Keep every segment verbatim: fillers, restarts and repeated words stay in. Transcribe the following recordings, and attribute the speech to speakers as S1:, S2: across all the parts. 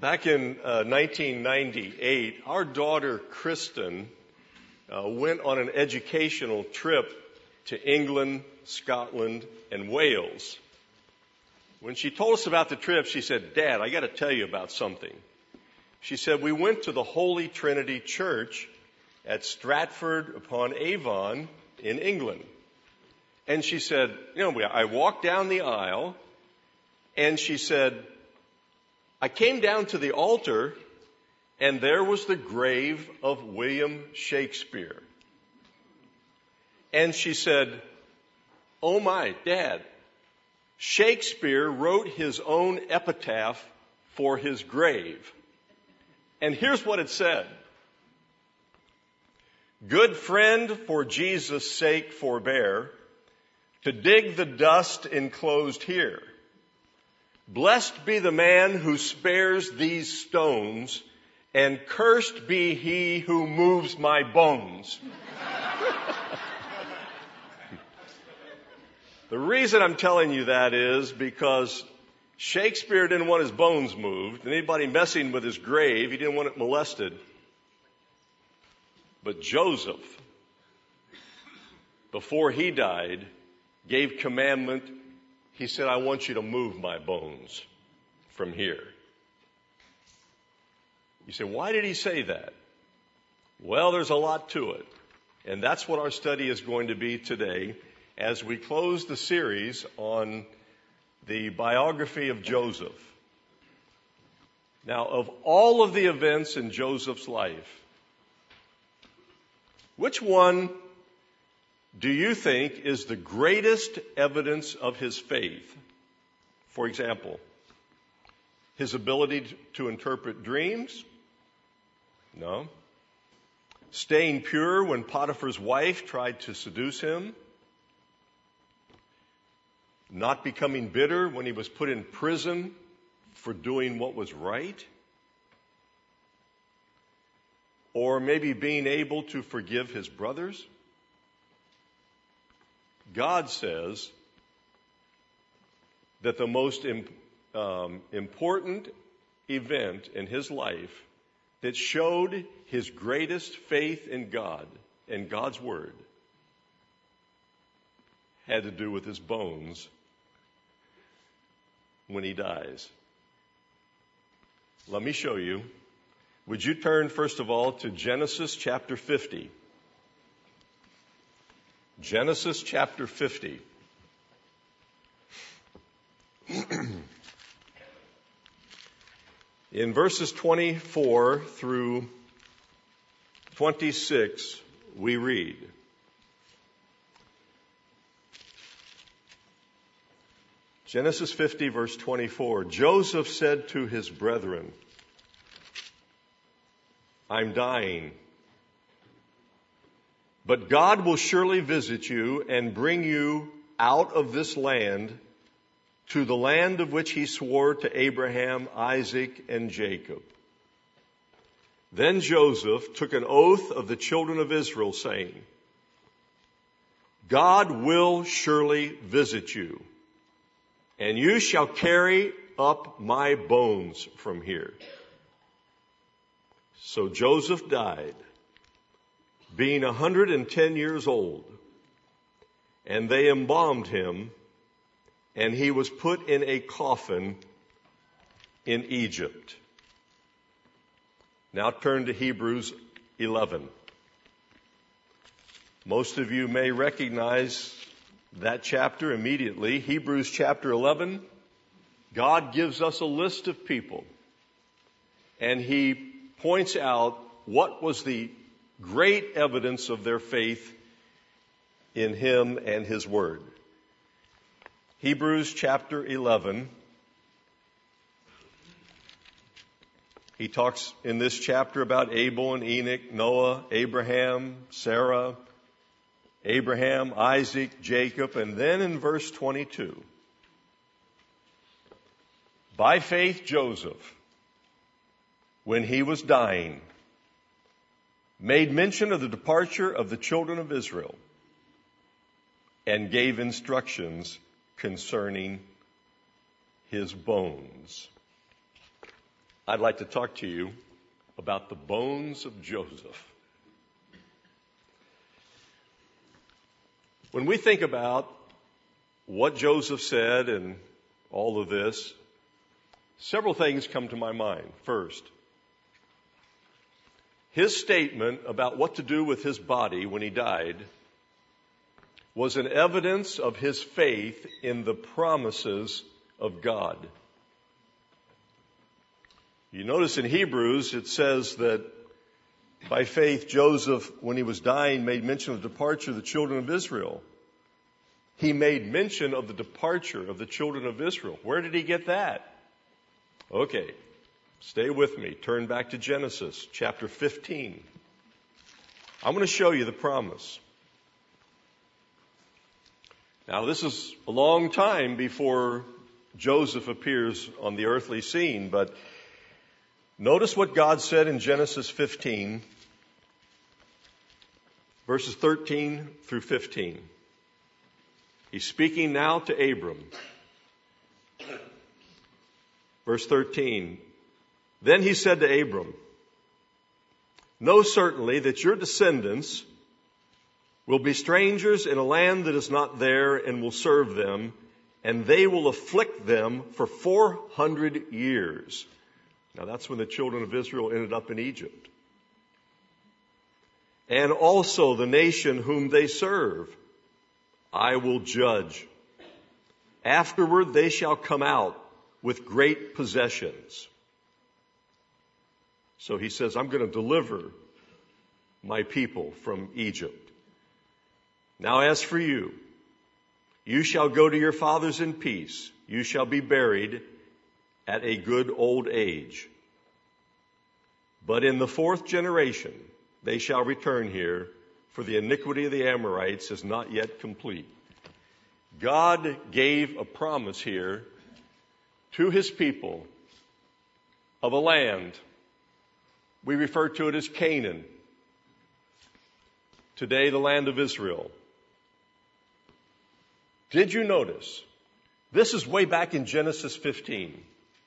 S1: Back in uh, nineteen ninety-eight, our daughter Kristen uh, went on an educational trip to England, Scotland, and Wales. When she told us about the trip, she said, "Dad, I got to tell you about something." She said, "We went to the Holy Trinity Church at Stratford upon Avon in England." And she said, you know, I walked down the aisle, and she said, I came down to the altar, and there was the grave of William Shakespeare. And she said, "Oh my, Dad, Shakespeare wrote his own epitaph for his grave." And here's what it said. "Good friend, for Jesus' sake forbear to dig the dust enclosed here. Blessed be the man who spares these stones, and cursed be he who moves my bones." The reason I'm telling you that is because Shakespeare didn't want his bones moved. Anybody messing with his grave, he didn't want it molested. But Joseph, before he died, gave commandment. He said, "I want you to move my bones from here." You say, why did he say that? Well, there's a lot to it. And that's what our study is going to be today as we close the series on the biography of Joseph. Now, of all of the events in Joseph's life, which one do you think is the greatest evidence of his faith? For example, his ability to interpret dreams? No. Staying pure when Potiphar's wife tried to seduce him? Not becoming bitter when he was put in prison for doing what was right? Or maybe being able to forgive his brothers? God says that the most um, important event in his life that showed his greatest faith in God and God's Word had to do with his bones when he dies. Let me show you. Would you turn, first of all, to Genesis chapter fifty? Genesis chapter fifty. In verses twenty-four through twenty-six, we read, Genesis fifty, verse twenty-four, Joseph said to his brethren, "I'm dying. But God will surely visit you and bring you out of this land to the land of which he swore to Abraham, Isaac, and Jacob." Then Joseph took an oath of the children of Israel, saying, "God will surely visit you, and you shall carry up my bones from here." So Joseph died, being a hundred and ten years old, and they embalmed him, and he was put in a coffin in Egypt. Now turn to Hebrews eleven. Most of you may recognize that chapter immediately. Hebrews chapter eleven, God gives us a list of people, and he points out what was the great evidence of their faith in him and his word. Hebrews chapter eleven. He talks in this chapter about Abel and Enoch, Noah, Abraham, Sarah, Abraham, Isaac, Jacob, and then in verse twenty-two, by faith Joseph, when he was dying, made mention of the departure of the children of Israel and gave instructions concerning his bones. I'd like to talk to you about the bones of Joseph. When we think about what Joseph said and all of this, several things come to my mind. First, his statement about what to do with his body when he died was an evidence of his faith in the promises of God. You notice in Hebrews it says that by faith Joseph, when he was dying, made mention of the departure of the children of Israel. He made mention of the departure of the children of Israel. Where did he get that? Okay, stay with me. Turn back to Genesis chapter fifteen. I'm going to show you the promise. Now, this is a long time before Joseph appears on the earthly scene, but notice what God said in Genesis fifteen, verses thirteen through fifteen. He's speaking now to Abram. Verse thirteen, then he said to Abram, know certainly that your descendants will be strangers in a land that is not there and will serve them, and they will afflict them for four hundred years. Now that's when the children of Israel ended up in Egypt. And also the nation whom they serve, I will judge. Afterward they shall come out with great possessions. So he says, I'm going to deliver my people from Egypt. Now as for you, you shall go to your fathers in peace. You shall be buried at a good old age. But in the fourth generation they shall return here, for the iniquity of the Amorites is not yet complete. God gave a promise here to his people of a land. We refer to it as Canaan. Today, the land of Israel. Did you notice? This is way back in Genesis fifteen.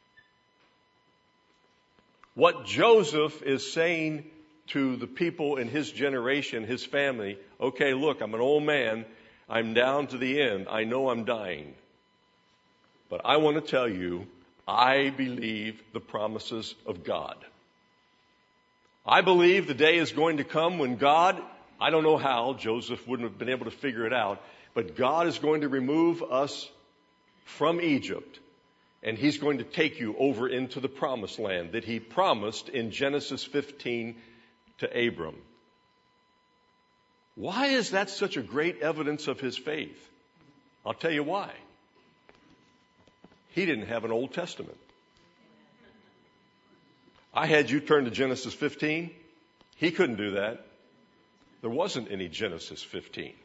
S1: What Joseph is saying to the people in his generation, his family, okay, look, I'm an old man. I'm down to the end. I know I'm dying. But I want to tell you, I believe the promises of God. I believe the day is going to come when God, I don't know how, Joseph wouldn't have been able to figure it out, but God is going to remove us from Egypt, and he's going to take you over into the promised land that he promised in Genesis fifteen to Abram. Why is that such a great evidence of his faith? I'll tell you why. He didn't have an Old Testament. I had you turn to Genesis fifteen. He couldn't do that. There wasn't any Genesis fifteen.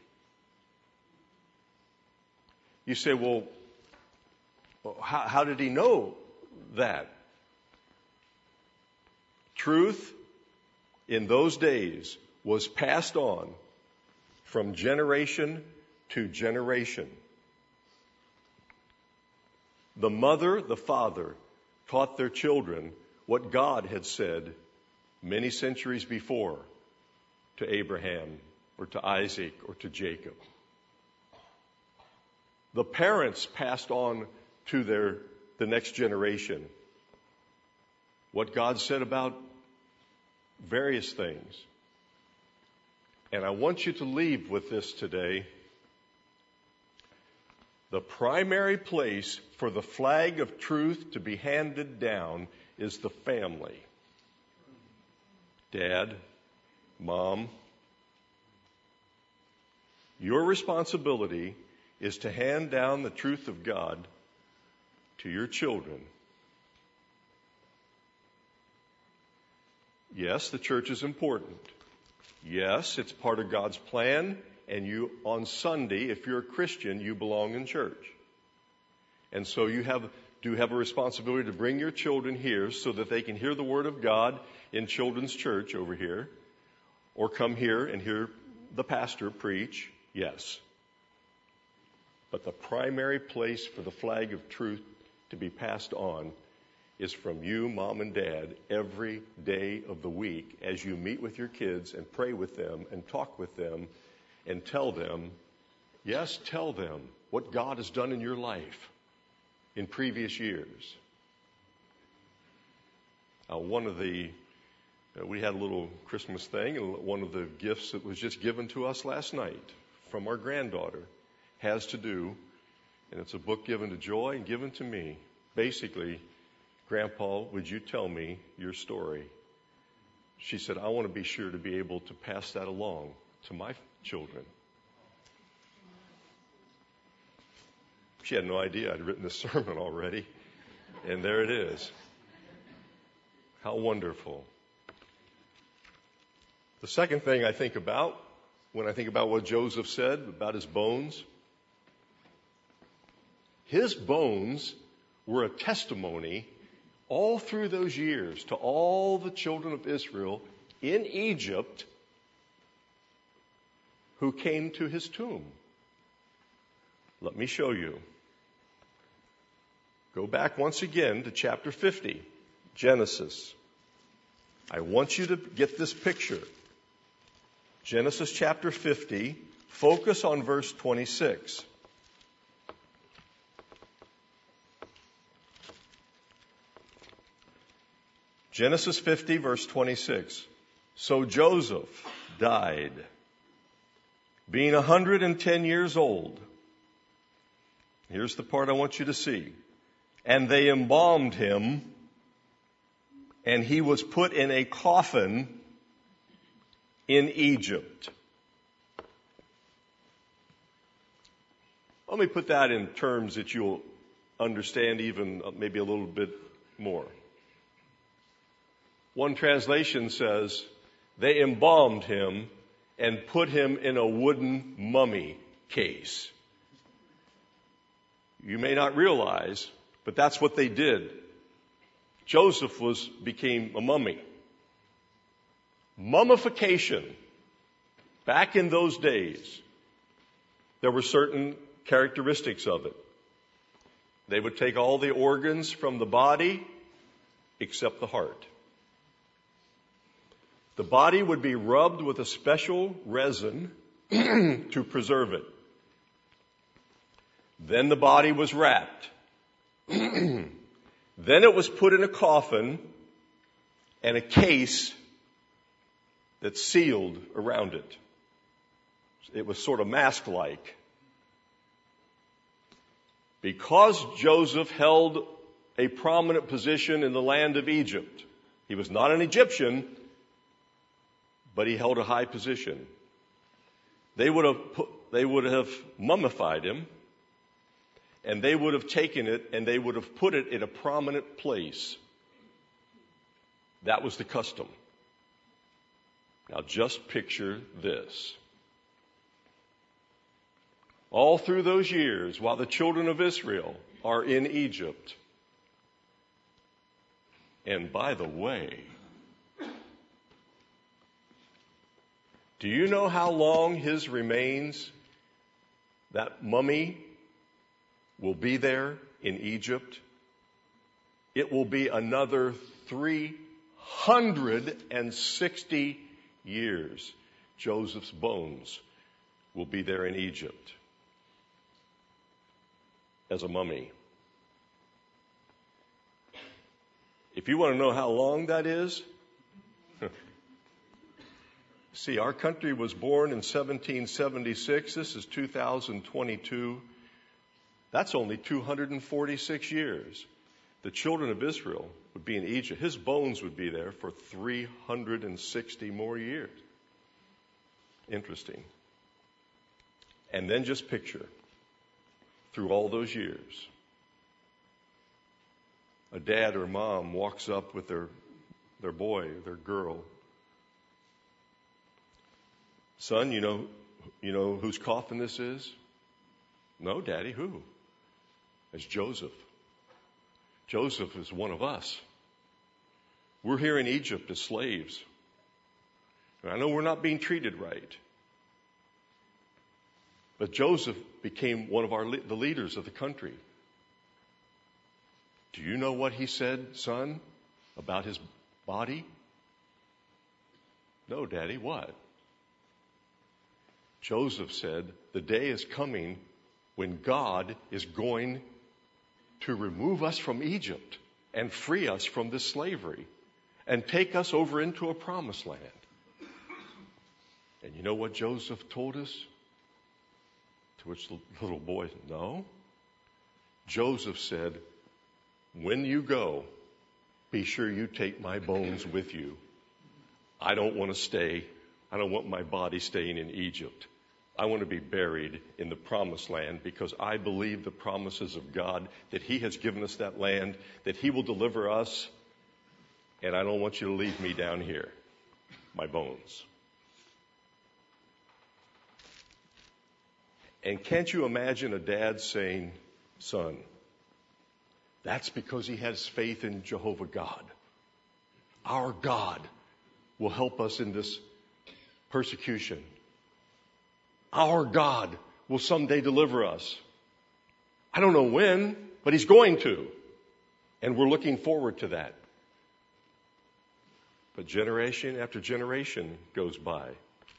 S1: You say, well, how, how did he know that? Truth in those days was passed on from generation to generation. The mother, the father taught their children what God had said many centuries before to Abraham or to Isaac or to Jacob. The parents passed on to their the next generation what God said about various things. And I want you to leave with this today. The primary place for the flag of truth to be handed down is the family. Dad, Mom, your responsibility is to hand down the truth of God to your children. Yes, the church is important. Yes, it's part of God's plan, and you, on Sunday, if you're a Christian, you belong in church. And so you have, do have a responsibility to bring your children here so that they can hear the Word of God in children's church over here, or come here and hear the pastor preach. Yes. But the primary place for the flag of truth to be passed on is from you, Mom and Dad, every day of the week as you meet with your kids and pray with them and talk with them and tell them, yes, tell them what God has done in your life in previous years. Uh, one of the, uh, we had a little Christmas thing, and one of the gifts that was just given to us last night from our granddaughter has to do, and it's a book given to Joy and given to me. Basically, Grandpa, would you tell me your story? She said, I want to be sure to be able to pass that along to my children. She had no idea I'd written this sermon already, and there it is. How wonderful. The second thing I think about when I think about what Joseph said about his bones, his bones were a testimony all through those years to all the children of Israel in Egypt who came to his tomb. Let me show you. Go back once again to chapter fifty, Genesis. I want you to get this picture. Genesis chapter fifty, focus on verse twenty-six. Genesis fifty, verse twenty-six. So Joseph died, being one hundred ten years old. Here's the part I want you to see. And they embalmed him, and he was put in a coffin in Egypt. Let me put that in terms that you'll understand even maybe a little bit more. One translation says, they embalmed him and put him in a wooden mummy case. You may not realize, but that's what they did. Joseph was became a mummy. Mummification. Back in those days, there were certain characteristics of it. They would take all the organs from the body except the heart. The body would be rubbed with a special resin to preserve it. Then the body was wrapped. Then it was put in a coffin and a case that sealed around it. It was sort of mask-like. Because Joseph held a prominent position in the land of Egypt, he was not an Egyptian, but he held a high position. They would have put, they would have mummified him, and they would have taken it and they would have put it in a prominent place. That was the custom. Now just picture this. All through those years, while the children of Israel are in Egypt, and by the way, do you know how long his remains, that mummy, will be there in Egypt? It will be another three hundred sixty years. Joseph's bones will be there in Egypt as a mummy. If you want to know how long that is, see, our country was born in seventeen seventy-six. This is two thousand twenty-two. That's only two hundred forty-six years. The children of Israel would be in Egypt. His bones would be there for three hundred sixty more years. Interesting. And then just picture, through all those years, a dad or mom walks up with their, their boy, their girl. Son, you know, you know whose coffin this is? No, Daddy, who? It's Joseph. Joseph is one of us. We're here in Egypt as slaves. And I know we're not being treated right. But Joseph became one of our the leaders of the country. Do you know what he said, son, about his body? No, Daddy, what? Joseph said, the day is coming when God is going to remove us from Egypt and free us from this slavery and take us over into a promised land. And you know what Joseph told us? To which the little boy said, no. Joseph said, when you go, be sure you take my bones with you. I don't want to stay. I don't want my body staying in Egypt. I want to be buried in the promised land because I believe the promises of God, that he has given us that land, that he will deliver us. And I don't want you to leave me down here, my bones. And can't you imagine a dad saying, son, that's because he has faith in Jehovah God. Our God will help us in this persecution. Our God will someday deliver us. I don't know when, but he's going to. And we're looking forward to that. But generation after generation goes by.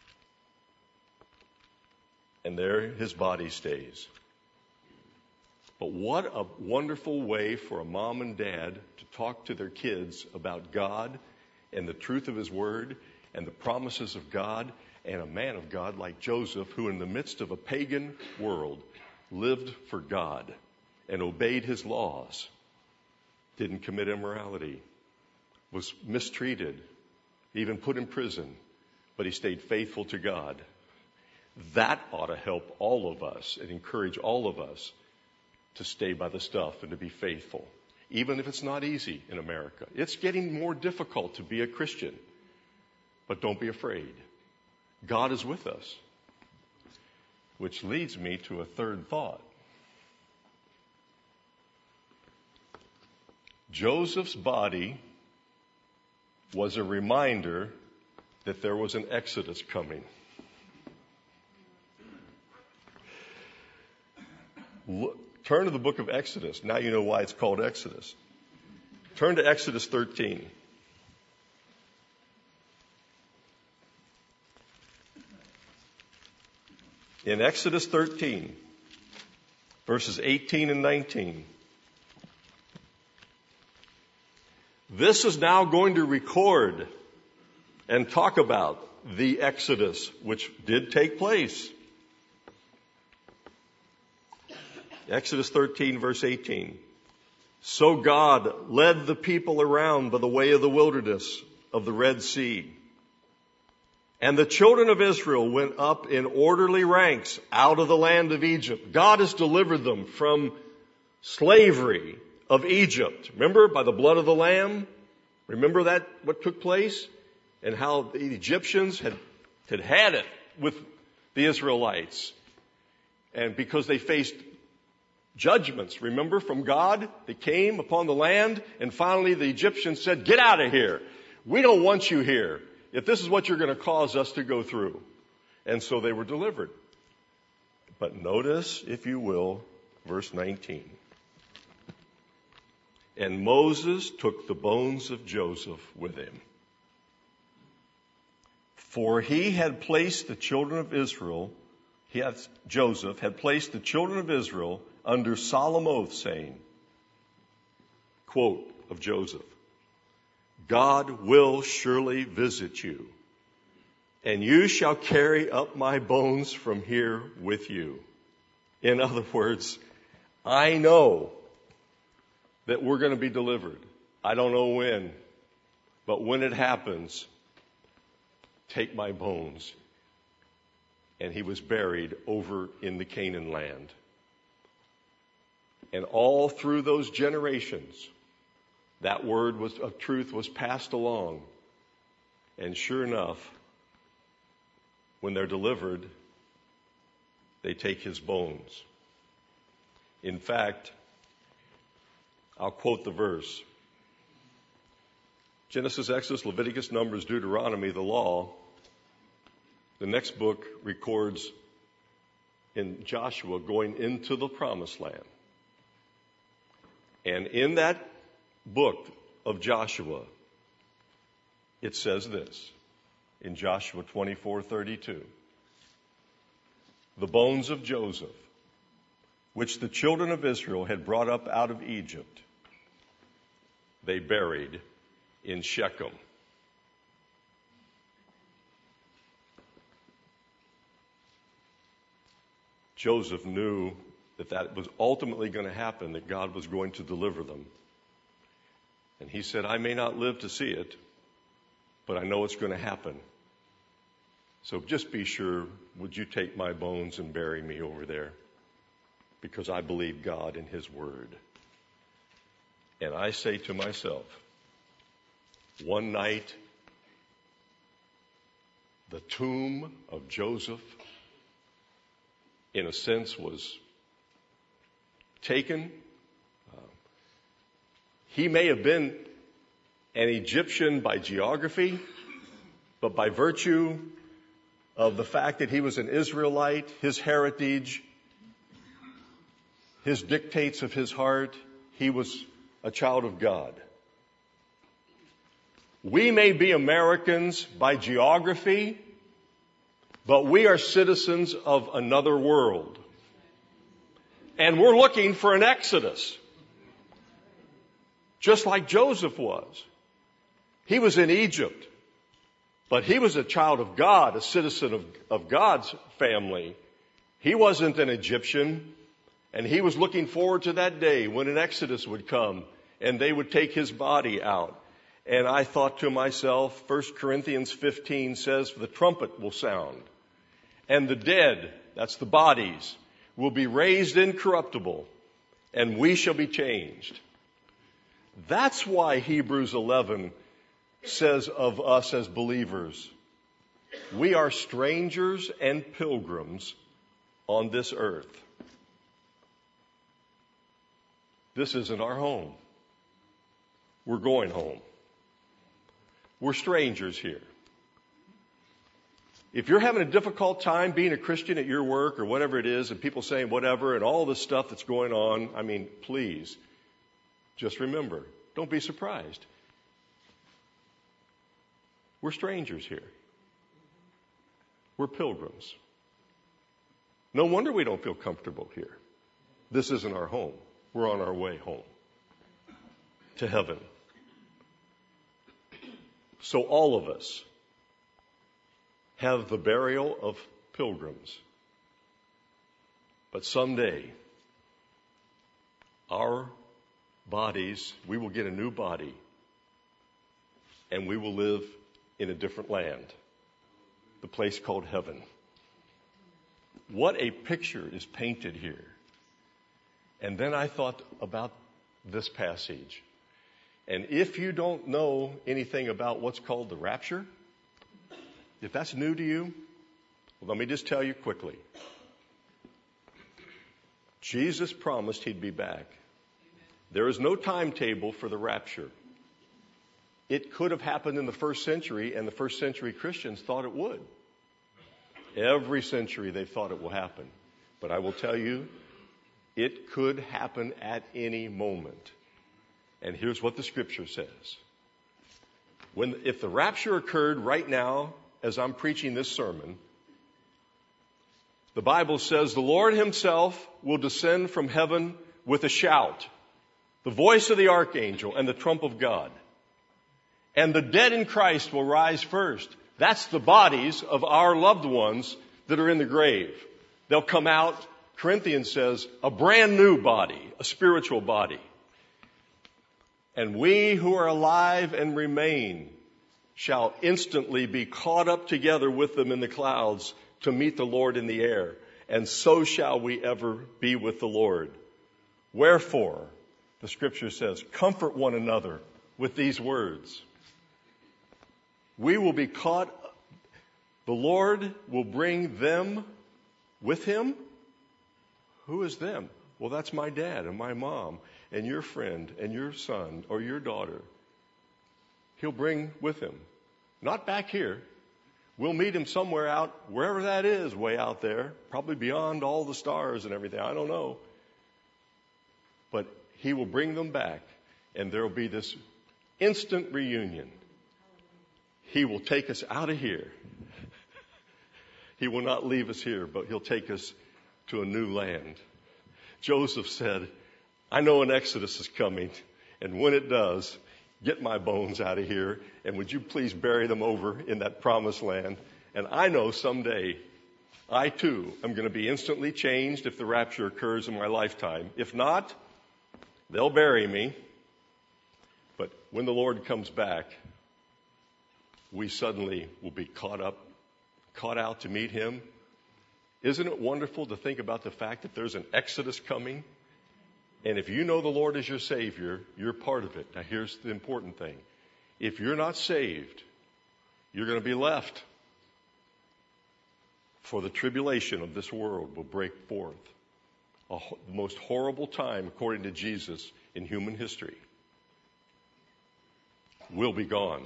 S1: And there his body stays. But what a wonderful way for a mom and dad to talk to their kids about God and the truth of his word and the promises of God, and a man of God like Joseph, who in the midst of a pagan world lived for God and obeyed his laws, didn't commit immorality, was mistreated, even put in prison, but he stayed faithful to God. That ought to help all of us and encourage all of us to stay by the stuff and to be faithful, even if it's not easy in America. It's getting more difficult to be a Christian, but don't be afraid. God is with us. Which leads me to a third thought. Joseph's body was a reminder that there was an exodus coming. Look, turn to the book of Exodus. Now you know why it's called Exodus. Turn to Exodus thirteen. In Exodus thirteen, verses eighteen and nineteen, this is now going to record and talk about the Exodus, which did take place. Exodus thirteen, verse eighteen. So God led the people around by the way of the wilderness of the Red Sea. And the children of Israel went up in orderly ranks out of the land of Egypt. God has delivered them from slavery of Egypt. Remember, by the blood of the Lamb? Remember that, what took place? And how the Egyptians had, had had it with the Israelites. And because they faced judgments, remember, from God that came upon the land. And finally the Egyptians said, get out of here. We don't want you here, if this is what you're going to cause us to go through. And so they were delivered. But notice, if you will, verse nineteen. And Moses took the bones of Joseph with him, for he had placed the children of Israel, he had, Joseph had placed the children of Israel under solemn oath, saying, quote of Joseph, God will surely visit you, and you shall carry up my bones from here with you. In other words, I know that we're going to be delivered. I don't know when, but when it happens, take my bones. And he was buried over in the Canaan land. And all through those generations, that word was, of truth was passed along. And sure enough, when they're delivered, they take his bones. In fact, I'll quote the verse. Genesis, Exodus, Leviticus, Numbers, Deuteronomy, the law. The next book records in Joshua going into the promised land. And in that book of Joshua, it says this in Joshua twenty-four thirty-two. The bones of Joseph, which the children of Israel had brought up out of Egypt, they buried in Shechem. Joseph knew that that was ultimately going to happen, that God was going to deliver them. And he said, I may not live to see it, but I know it's going to happen. So just be sure, would you take my bones and bury me over there? Because I believe God in his word. And I say to myself, one night, the tomb of Joseph, in a sense, was taken. Uh, he may have been an Egyptian by geography, but by virtue of the fact that he was an Israelite, his heritage, his dictates of his heart, he was a child of God. We may be Americans by geography, but we are citizens of another world. And we're looking for an exodus, just like Joseph was. He was in Egypt, but he was a child of God, a citizen of, of God's family. He wasn't an Egyptian, and he was looking forward to that day when an exodus would come and they would take his body out. And I thought to myself, First Corinthians fifteen says, the trumpet will sound, and the dead, that's the bodies, will be raised incorruptible, and we shall be changed. That's why Hebrews eleven says of us as believers, we are strangers and pilgrims on this earth. This isn't our home. We're going home. We're strangers here. If you're having a difficult time being a Christian at your work or whatever it is, and people saying whatever and all this stuff that's going on, I mean, please, just remember, don't be surprised. We're strangers here. We're pilgrims. No wonder we don't feel comfortable here. This isn't our home. We're on our way home to heaven. So all of us have the burial of pilgrims. But someday, our bodies, we will get a new body, and we will live in a different land, the place called heaven. What a picture is painted here. And then I thought about this passage. And if you don't know anything about what's called the rapture, if that's new to you, well, let me just tell you quickly. Jesus promised he'd be back. There is no timetable for the rapture. It could have happened in the first century, and the first century Christians thought it would. Every century they thought it will happen. But I will tell you, it could happen at any moment. And here's what the scripture says. When, if the rapture occurred right now, as I'm preaching this sermon, the Bible says the Lord himself will descend from heaven with a shout, the voice of the archangel, and the trump of God. And the dead in Christ will rise first. That's the bodies of our loved ones that are in the grave. They'll come out, Corinthians says, a brand new body, a spiritual body. And we who are alive and remain shall instantly be caught up together with them in the clouds to meet the Lord in the air. And so shall we ever be with the Lord. Wherefore, the scripture says, comfort one another with these words. We will be caught, the Lord will bring them with him. Who is them? Well, that's my dad and my mom and your friend and your son or your daughter. He'll bring with him. Not back here. We'll meet him somewhere out, wherever that is, way out there, probably beyond all the stars and everything. I don't know. But he will bring them back. and there will be this instant reunion. He will take us out of here. He will not leave us here, but he'll take us to a new land. Joseph said, I know an Exodus is coming, and when it does, get my bones out of here, and would you please bury them over in that promised land? And I know someday, I too am going to be instantly changed if the rapture occurs in my lifetime. If not, they'll bury me. But when the Lord comes back, we suddenly will be caught up, caught out to meet him. Isn't it wonderful to think about the fact that there's an Exodus coming? And if you know the Lord as your Savior, you're part of it. Now here's the important thing. If you're not saved, you're going to be left. For the tribulation of this world will break forth. A, the most horrible time, according to Jesus, in human history will be gone.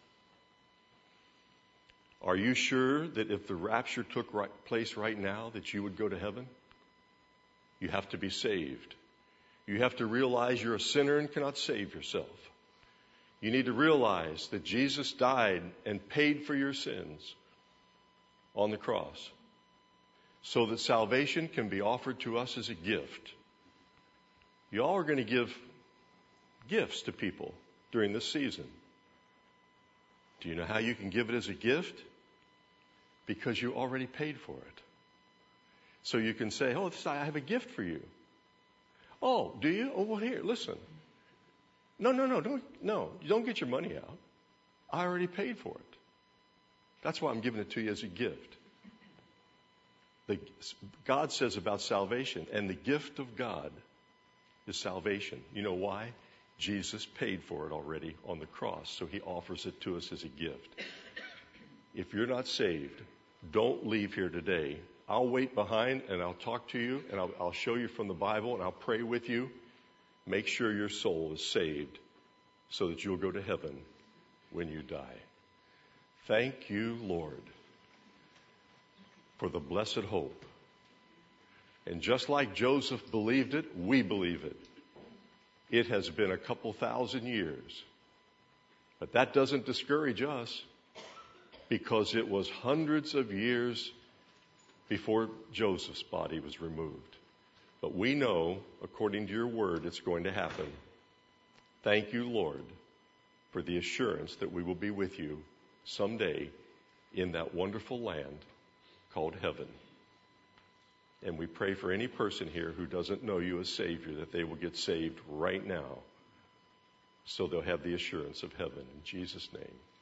S1: Are you sure that if the rapture took right, place right now, that you would go to heaven? You have to be saved. You have to realize you're a sinner and cannot save yourself. You need to realize that Jesus died and paid for your sins on the cross so that salvation can be offered to us as a gift. You all are going to give gifts to people during this season. Do you know how you can give it as a gift? Because you already paid for it. So you can say, oh, this, I have a gift for you. Oh, do you? Oh, well, here, listen. No, no, no, don't, no, you don't get your money out. I already paid for it. That's why I'm giving it to you as a gift. The, God says about salvation, and the gift of God is salvation. You know why? Jesus paid for it already on the cross, so he offers it to us as a gift. If you're not saved, don't leave here today. I'll wait behind and I'll talk to you and I'll, I'll show you from the Bible and I'll pray with you. Make sure your soul is saved so that you'll go to heaven when you die. Thank you, Lord, for the blessed hope. And just like Joseph believed it, we believe it. It has been a couple thousand years. But that doesn't discourage us because it was hundreds of years before Joseph's body was removed. But we know, according to your word, it's going to happen. Thank you, Lord, for the assurance that we will be with you someday in that wonderful land called heaven. And we pray for any person here who doesn't know you as Savior that they will get saved right now so they'll have the assurance of heaven. In Jesus' name.